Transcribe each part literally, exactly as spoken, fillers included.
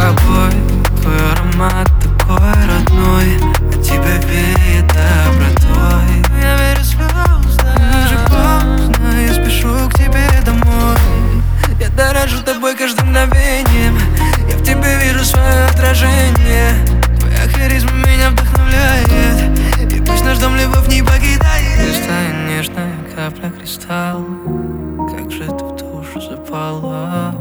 тобой. Твой аромат такой родной, от тебя веет добротой. Я верю слезно, уже поздно, я спешу к тебе домой. Я дорожу тобой каждым мгновением, я в тебе вижу свое отражение. Твоя харизма меня вдохновляет, и пусть наш дом любовь не покидает. Чистая нежная капля кристалла, как же ты в душу запала.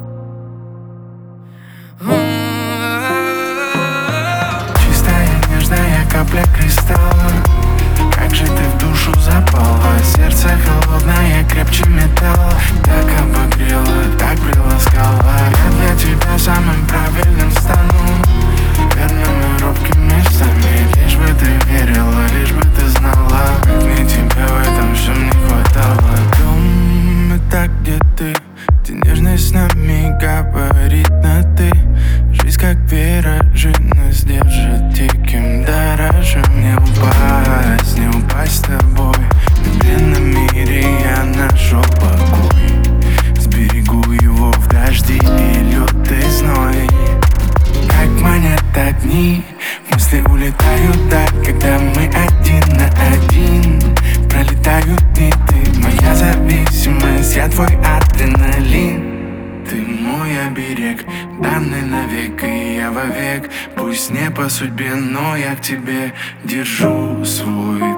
Чистая нежная капля кристалла, как же ты в душу запала. Сердце холодное, крепче металла, так обогрела, так приласкала. Я для тебя самым правильным стану, верными робкими местами. Лишь бы ты верила, лишь бы ты знала, как мне тебя в этом всем не хватало. Дом — это где ты, где нежность с нами говорит на ты. Жизнь как виражи нас держит, диким дорожим. Не упасть, не упасть с тобой. В длинном мире я нашел покой, сберегу его в дожди и лютый зной. Как манят огни, мысли улетают так, когда мы один на один. Пролетают дни, ты моя зависимость, я твой адреналин. Ты мой оберег, данный навек, и я вовек. Пусть не по судьбе, но я к тебе держу свой